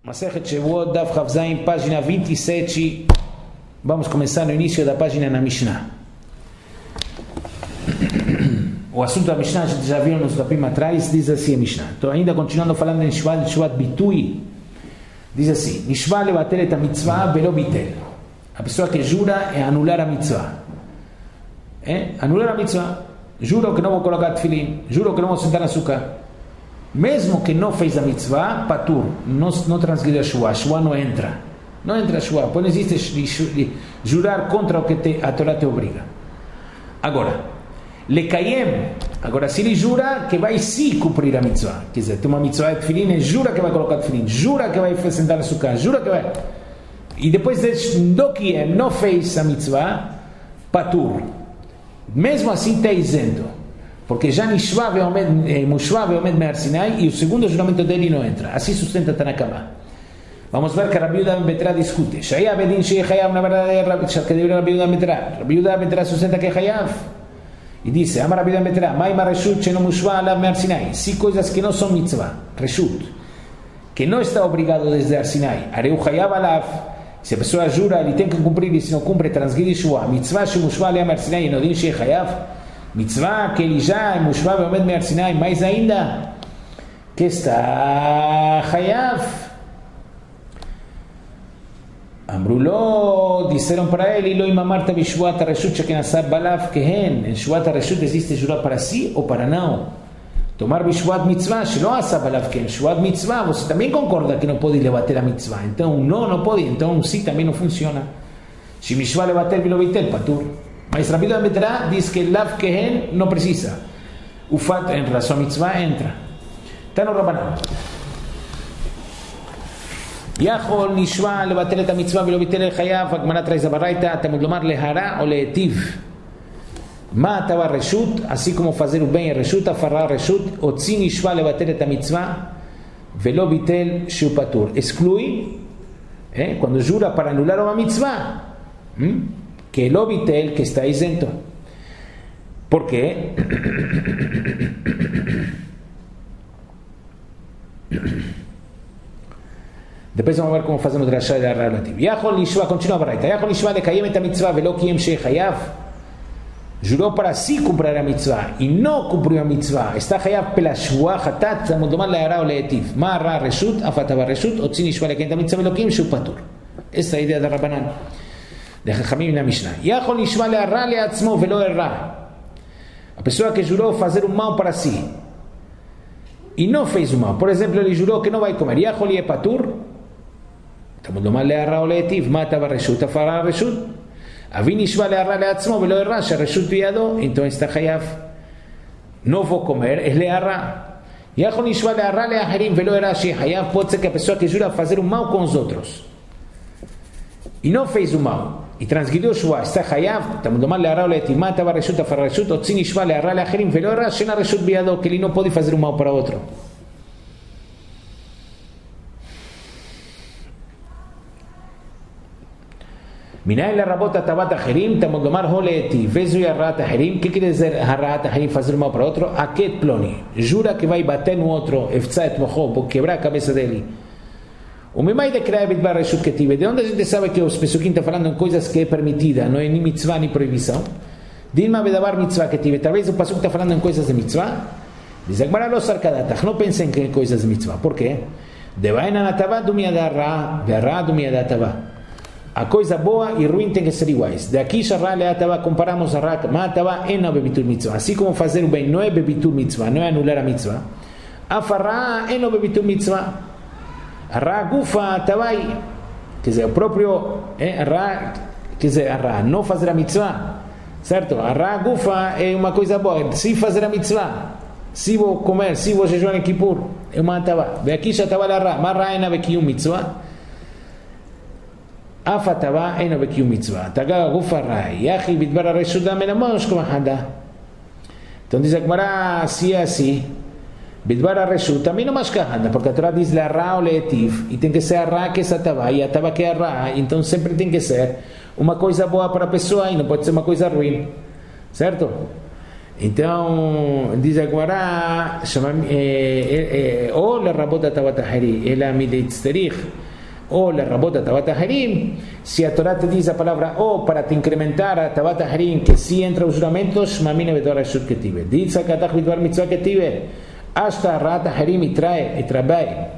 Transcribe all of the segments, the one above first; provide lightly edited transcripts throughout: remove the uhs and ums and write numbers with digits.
Masechet Shavuot, Daf Chav Zayin, página 27. Vamos começar no início da página na Mishnah. O assunto da Mishnah a gente já viu nos dapim atrás, diz assim a Mishnah. Estou ainda continuando falando em Shvat Bitui. Diz assim: Nishva levatel et mitzvah velo bitel. A pessoa que jura é anular a mitzvah. Anular a mitzvah. Juro que não vou colocar tefilin, juro que não vou sentar açúcar. Mesmo que não fez a mitzvah, patur, não transgride a shua não entra. Não entra a shua, pois não existe jurar contra o que a Torá te obriga. Agora, lekayem, agora se ele jura que vai sim cumprir a mitzvah, quer dizer, tem uma mitzvah de tefilin, jura que vai colocar tefilin, jura que vai sentar açúcar, jura que vai... E depois do que não fez a mitzvah, patur. Mesmo assim está isento, porque já Nishva ve'omed me'ar Sinai e o segundo juramento dele não entra. Assim sustenta Tanakama. Vamos ver que Rabbi Yehuda ben Betra discute. Shaya bedin shei chayav, na verdade que deveria Rabbi Yehuda ben Betra. Rabbi Yehuda ben Betra sustenta que é chayav. E disse, Amar Rabbi Yehuda ben Betra, Maima reshut sheno mushva alav me'ar Sinai. Se coisas que não são mitzvah, reshut, que não está obrigado desde Ar Sinai, areu chayav alav. Se a pessoa jura, ele tem que cumprir, e se não cumpre, transgride shua. Mitzvah shemushva alav me'ar Sinai, no din shei chayav. Mitzvah que ele já é mushva ve'omed me'ar Sinai, mais ainda que está chayav. Amrulo, disseram para ele, lo imamarta bishvuat hareshut shekenasab balav kehen. Em shvuat hareshut existe jurar para si ou para não. Tomar bishvuat mitzvah shelo asab balav kehen. Shvuat mitzvah, você também concorda que não pode levater a mitzvah. Então não pode, então sim também não funciona. Se mishvah levater velo bitel patur. Mas Rabbi Yehuda ben Betra diz que lav kehen não precisa. O fato em relação à mitzvah entra. Está no Rabanan. Yachol nishva levatel et mitzvah velo bitel el chayav. A Gemara traz a baraita. Temos de lomar lehara ou lehetiv. Ma atava reshut, assim como fazer o bem é reshut, afarrar reshut. Otzi nishva levatel et mitzvah velo bitel shu patur. Exclui, quando jura para anular uma mitzvah, que lo bitel, que está isento. ¿Por qué? Depois vamos ver como fazemos drashá da relativa. Yachol nishva, continua a baraita. Yachol nishva lekayem et mitzvah velo kiyem shei chayav. Jurou para si cumprir a mitzvah e não cumpriu a mitzvah. Está chayav pela shua hatat, estamos tomando lehará ou lehetiv. Ma ra reshut, afatava reshut, otzi nishva lekayem et mitzvah velo kiyem shu patur. Esta é a ideia da Rabanan. De Chachamim na Mishnah. Yachol nishva lehará leatzmo velo errá. A pessoa que jurou fazer o mal para si e não fez o mal. Por exemplo, ele jurou que não vai comer. Yachol ye patur. Estamos do mal lehará ou lehetiv. Matava reshut, afará reshut. Avi nishva lehará leatzmo velo errá. Shareshut biado. Então está chayav. Não vou comer. É lehará. Yachol nishva lehará leaharim velo errá. She chayav. Pode ser que a pessoa que jura fazer o mal com os outros e não fez o mal e transgrediu shua, está chayav. Estamos do mal lehará ou lehetiv. Matava reshut, afará reshut. Otzi nishva lehará leaharim velo errá. Shena reshut biado. Que ele não pode fazer o mal para outro. Minay la rabota tabat aherim, estamos do mar holeti, vezu yarrat aherim. Que quer dizer harrat aherim, fazer o mal para outro? Aket ploni, jura que vai bater no outro, eftzah et mocho, vou quebrar a cabeça dele. O memai de criar bidbar reshut que tive. De onde a gente sabe que os pesuquim estão falando em coisas que é permitida, não é nem mitzvah nem proibição? Dilma bedavar mitzvah que tive. Talvez o pasuk está falando em coisas de mitzvah. Diz agora los arkadatach, não pensem que é coisas de mitzvah. Por quê? Devaina natavá do miadarra, verra do miadatavá. A coisa boa e ruim tem que ser iguais. Daqui, comparamos a Rak, Matava e não bebitur mitzvah. Assim como fazer o bem não é bebitur mitzvah, não é anular a mitzvah. A farra e não bebitur mitzvah. A Ra gufa tavai, quer dizer, o próprio, quer dizer, a Ra não fazer a mitzvah, certo? A Ra gufa é uma coisa boa. Se fazer a mitzvah, se vou comer, se vou jejuar em Kippur, é uma tava. Daqui já tava a Ra, mas Ra e não bebitur mitzvah. אף הטבה אינו בקיום מצווה. תגע הגוף הרעי, יחי בדבר הרשות מן המוש כמו חדה. Então diz a Gemara, se é assim, bidbar arreshut também não mais kahanda, porque a Torá diz lehará ou lehetiv, e tem que ser arra que essa tava, e a tava que é arra, então sempre tem que ser uma coisa boa para a pessoa, e não pode ser uma coisa ruim, certo? Então, diz agora, ou lerabot atavat aharim, ela midei tzterich, ou lerabot atavat aharim, se a Torá te diz a palavra ou para te incrementar a atavat aharim, que se entra os juramentos, mamine bedvar reshut ketive. Diz akatach bedvar mitzvah ketive, hasta rat aharim itrae, etrabai,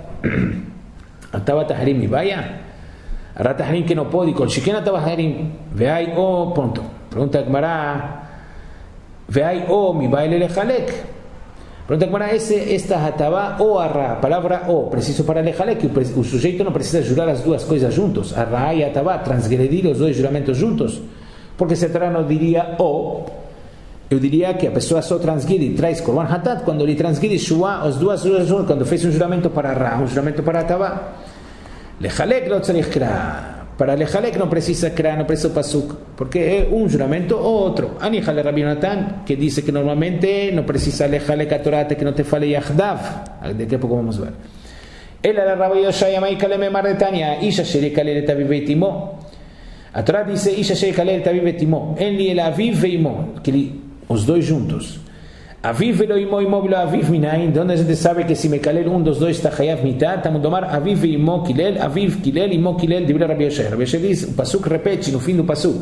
atavat aharim ibaya, rat aharim que no pode, kol shiken atavat aharim, veai o, ponto. Pregunta Gemara, veai o mi baile lejalek. Pregunta Gemara, esta hatavá o arra, palavra o, preciso para lejalek, o sujeito não precisa jurar as duas coisas juntos, arra e hatavá, transgredir os dois juramentos juntos, porque se a Torá não diria o, eu diria que a pessoa só transgride e traz korban hatat quando ele transgride shua, as duas juntas, quando fez um juramento para arra, um juramento para hatavá. Lejalek não tzarich kra. Para lejalek não precisa criar, não precisa pasuk, porque é um juramento ou outro. Anihale Rabbi Yonatan, que diz que normalmente não precisa lejalek a Torá até que não te fale yachdav. Daqui a pouco vamos ver. Ela era Rabbi Yoshaya Maikale Memar Netanya, Isha Sherikalel et Aviv et Imo. A Torá diz Isha Sherikalel et Aviv et Imo. Enli el Aviv e Imo, que os dois juntos. Aviv velo imo, imo velo aviv minayin. De onde a gente sabe que se me kalel um dos dois está chayav mitad, estamos a tomar aviv e imo kilel, aviv kilel, imo kilel, de Rabbi Yoshaya. Rabbi Yoshaya diz, o pasuk repete no fim do pasuk.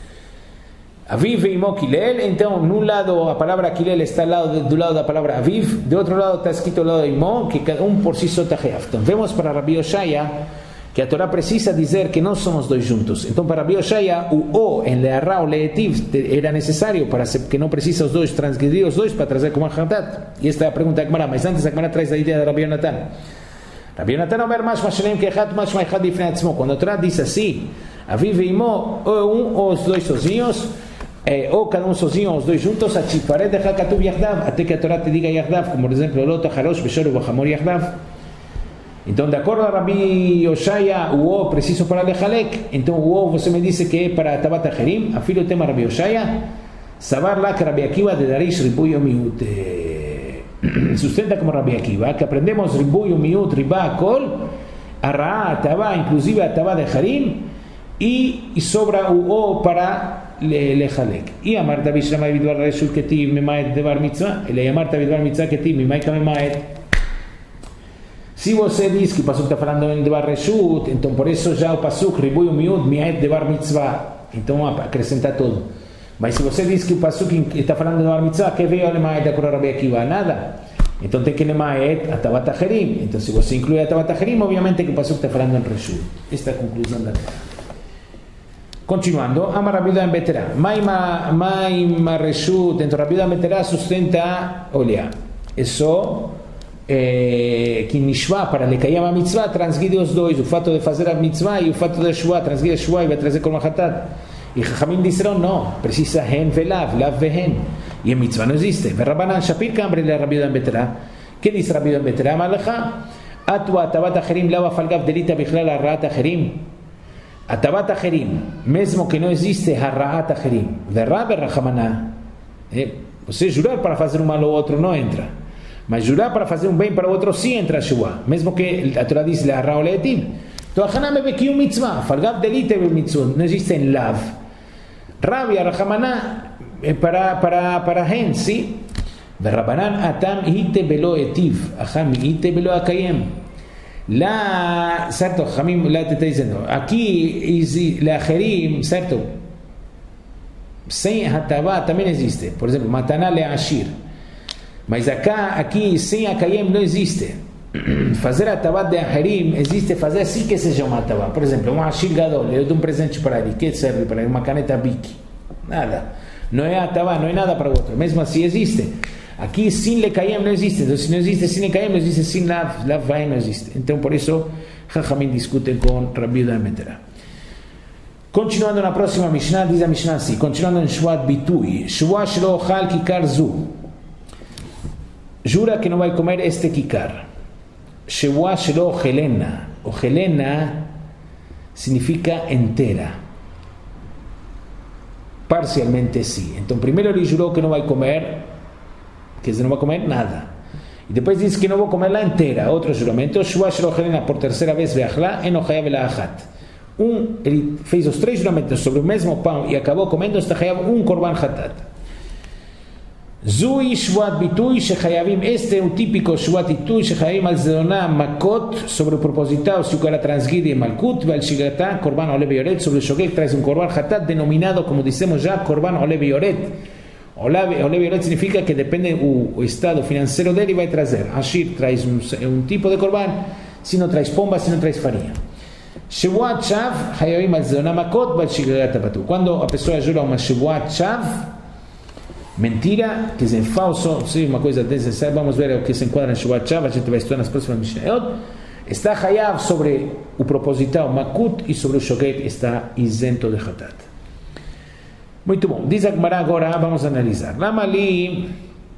Aviv e imo kilel, então, num lado a palavra kilel está do lado da palavra aviv, de outro lado está escrito ao lado de imo, que cada um por si só está chayav. Então, vemos para Rabbi Yoshaya que a Torá precisa dizer que não são os dois juntos. Então, para Rabbi Yoshaya, o em learra ou leetiv era necessário, para que não precisa os dois transgredir os dois para trazer como hatat. E esta é a pergunta da Gemara, mas antes a Gemara traz a ideia de Rabbi Yonatan. Rabbi Yonatan omer mashma shelem kechat mashma echad bifnei atzmo. Quando a Torá diz assim, aviv e imo, ou os dois sozinhos, ou cada um sozinho, ou os dois juntos, atchiparet decha katuv yachdav, até que a Torá te diga yachdav, como por exemplo, lo tacharosh beshor ubachamor yachdav. Então, de acordo a Rabbi Yoshaya, o O preciso para lejalek. Então, o O você me disse que é para atavat aharim. Afilo o tema Rabbi Yoshaya. Sabar lá que Rabbi Akiva de Darish ribuy o miut. Sustenta como Rabbi Akiva, que aprendemos ribuy o miut, riba kol, arra, atavá, inclusive atavá de harim, e sobra o O para lejalek. E amar David Shlamay vidvar reshut ketiv memaet devar mitzvah. Ele amar David vidvar mitzvah ketiv memaet memaet. Se você diz que o pasuk está falando em Devar Reshut, então por isso já o pasuk Ribuy Umiud Mi'et Devar Mitzvah, então acrescenta tudo. Mas se você diz que o pasuk está falando de Devar Mitzvah, que veio a Lemaet a Rabbi Akiva? Nada. Então tem que Lemaet Atavat Aharim. Então se você inclui Atavat Aharim, obviamente que o pasuk está falando em Reshut. Esta é a conclusão da Torá. Continuando, Amar Rabbi Yehuda ben Betera. Maima Reshut, então Rabbi Yehuda ben Betera sustenta, olha, é só que Nishvá, para Lekayam a mitzvah, transgride os dois, o fato de fazer a mitzvah e o fato de Shua, transgride a Shua e vai trazer como hatat. E Chachamim disseram, não, precisa hen velav, lav vehen, e a mitzvah não existe. Verrabanan Shapir Kambre le Rabbi Yehuda ben Betera. Que diz Rabbi Yehuda ben Betera? Malacha, Atu atavat acherim lava falgav delita bichlal harraat acherim. Atavat acherim, mesmo que não existe harraat acherim. Verra berrachamaná. Você jurar para fazer um mal ao outro não entra. Mas jurar para fazer um bem para o outro sim entra a Shua, mesmo que a Torá diz le'arra ou le'etiv. Então a Haná me bequiu mitzvah, falgav delite be mitzvah, não existe em lav. Rabi arrachamaná para hen, sim. Verrabanan atam hite belo etiv, acham hite belo akayem. Lá, certo, Hamim, lá te está dizendo, aqui, le'acherim, certo, sem hatavá também existe. Por exemplo, mataná le'ashir. Mas aqui sem Akayem não existe. Fazer atavat de Aharim existe fazer assim que seja uma atavat. Por exemplo, um Ashir Gadol, eu dou um presente para ele. Que serve para ele? Uma caneta Bic. Nada. Não é atavat, não é nada para o outro. Mesmo assim existe. Aqui sin Lekayem não existe. Então, se não existe sin Lekayem, não existe sin Lav. Lav vai não existe. Então, por isso, Chachamim discutem com Rabbi Yehuda ben Betera. Continuando na próxima Mishnah, diz a Mishnah assim. Continuando em Shuat Bitui. Shuat shelo ochal kikar zu. Jura que não vai comer este kikar. Shewá shelo ochelena. Ochelena significa inteira. Parcialmente sim. Então primeiro ele jurou que não vai comer, quer dizer, não vai comer nada. E depois disse que não vou comer lá inteira. Outro juramento. Shewá shelo ochelena por terceira vez veachla enochayav elachat. Ele fez os três juramentos sobre o mesmo pão e acabou comendo, está chayav korban hatat. Zui Shvat Bitui Shechayavim. Este é o típico Shvat Bitui Shechayavim al Zedoná Makot, sobre o propositado, se o cara transgride Malkut, Val Shigatá, Korban Ole Beyoret, sobre o Shogeg traz um Korban Hatat, denominado, como dissemos já, Korban Ole Beyoret. Ole Beyoret significa que depende o estado financeiro dele, vai trazer. Ashir traz um tipo de Korban, se não traz pomba, se não traz farinha. Shevuat Shav, Hayavim al Zedoná Makot, Val Shigatá Patu. Quando a pessoa jura uma Shevuat Shav, mentira, quer dizer, falso, sim, uma coisa desnecessária, vamos ver o que se enquadra em Shevuat Shav, a gente vai estudar nas próximas Mishnayot. Está Hayav sobre o proposital Makut e sobre o Shogeg está isento de Hatat. Muito bom, diz a Gemara agora, vamos analisar. Lama ali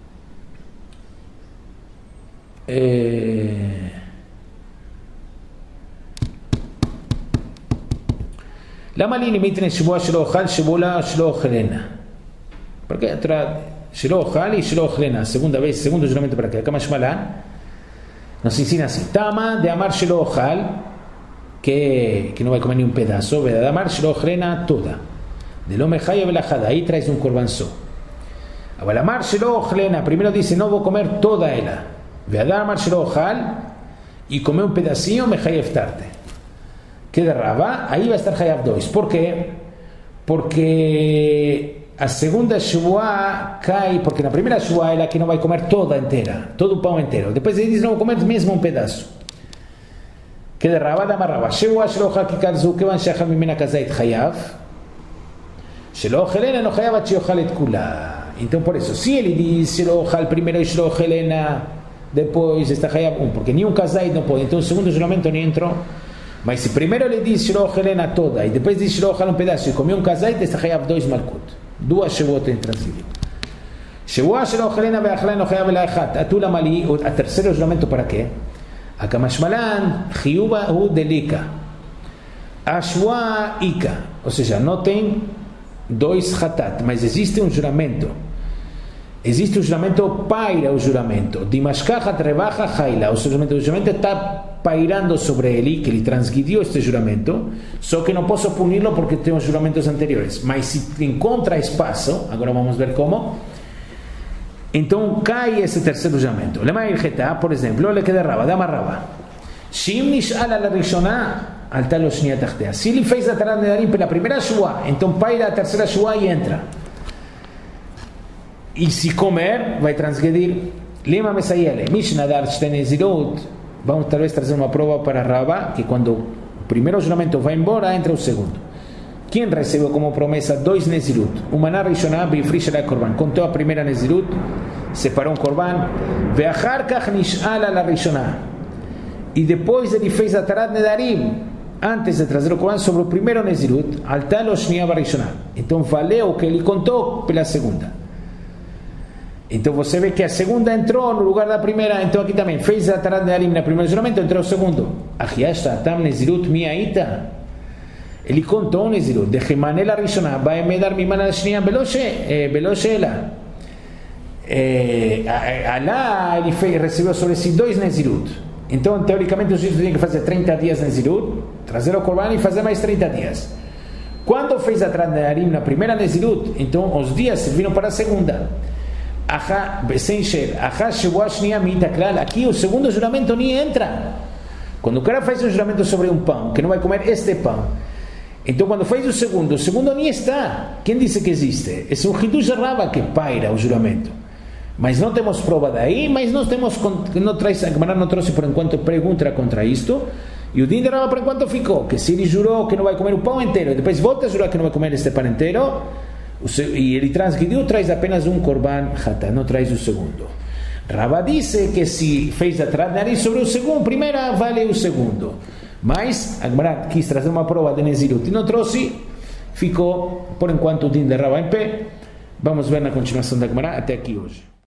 limite em Shevuah Shelo Ochal, Shevuah Shelo Ochelena. Porque Shelo Ochal e Shelo Ochelena, segunda vez, segundo juramento para quê? Kama Shmalan nos ensina assim: Tama de amar Shelo Ochal, que não vai comer nem um pedaço, de amar Shelo Ochelena toda. De lo Mechaya Belachada, aí traz um korban só. Agora, amar Shelo Ochelena, primeiro diz: não vou comer toda ela. De amar Shelo Ochal e comer um pedacinho, Mechaya Eftarte. Que de Rabá, aí vai estar Hayav 2. Por quê? Porque a segunda Shevuah cai, porque na primeira Shevuah ela que não vai comer toda inteira, todo o pão inteiro. Depois ele diz: não vou comer mesmo um pedaço. Que de Rabá da Marrabá. Shevuah Shelo Ochal Kikarzu, que van Shacham Mimena Kazait Hayav. Shelo Ochelena no Hayav Achi Ochal et Kula. Então por isso, se ele diz Shelo Ochal primeiro e Shelo Ochelena depois está Hayav 1, porque nenhum Kazait não pode, então o segundo juramento nem entrou. Mas se primeiro ele diz Shelo Ochelena toda e depois diz Shelo Ochal um pedaço e comeu um Kazait, está Hayav 2 Malkut. Duas Shevuot intransíveis. Shevuah Shelo Ochelena ve'achlan no Hayav ela'echat. Atula mali, a terceiro juramento para quê? A Kamashmalan, Chiyuba hu delika. Ashua ika. Ou seja, não tem dois hatat, mas existe um juramento. Existe um juramento, paira o juramento. Dimashkachat rebaja haila. O juramento está pairando sobre ele, que ele transgrediu este juramento, só que não posso puni-lo porque tem os juramentos anteriores. Mas se encontra espaço, agora vamos ver como, então cai esse terceiro juramento. Lema irgeta, por exemplo, ele que derraba, dama raba. Shim nish'al ala rishonah, alta lo shnia tachtea. Se ele fez a Tarat Nedarim pela primeira shua, então paira a terceira shua e entra. E se comer, vai transgredir. Lema mesayele, mishnadar shtenezirut. Vamos talvez trazer uma prova para Rabá, que quando o primeiro juramento vai embora, entra o segundo. Quem recebeu como promessa 2 Nezirut? O Maná Rishonah Bifrish Ala Korban. Contou a primeira Nezirut, separou um Korban. Ve'achar kach nish'al ala Rishonah. E depois ele fez a Tarat Nedarim, antes de trazer o Korban, sobre o primeiro Nezirut, alta lo shnia barishonah. Então valeu o que ele contou pela segunda. Então você vê que a segunda entrou no lugar da primeira. Então aqui também fez a Tarat Nedarim na primeiro juramento, entrou o segundo. Achiashta tam Nezirut mi'aita. Ele contou um Nezirut. De Gemanela Rishonah vai me dar mimana shnia beloshe ela. Alá ele recebeu sobre si 2 Nezirut. Então teoricamente o juiz tinha que fazer 30 dias Nezirut, trazer o Korban e fazer mais 30 dias. Quando fez a Tarat Nedarim na primeira Nezirut, então os dias serviram para a segunda. Aqui o segundo juramento nem entra. Quando o cara faz um juramento sobre um pão, que não vai comer este pão, então quando faz o segundo nem está. Quem disse que existe? Esse é um Hidush Rabba que paira o juramento. Mas não temos prova daí, mas nós temos, não traz, a Gemara não trouxe por enquanto pergunta contra isto, e o din de Rabba por enquanto ficou, que se ele jurou que não vai comer o pão inteiro, e depois volta a jurar que não vai comer este pão inteiro, e ele transgrediu, traz apenas um korban hatat, não traz o segundo. Rabba disse que se fez a Tarat Nedarim sobre o segundo, primeira vale o segundo, mas a Gemara quis trazer uma prova de Nezirut e não trouxe, ficou por enquanto o din de Rabba em pé. Vamos ver na continuação da Gemara até aqui hoje.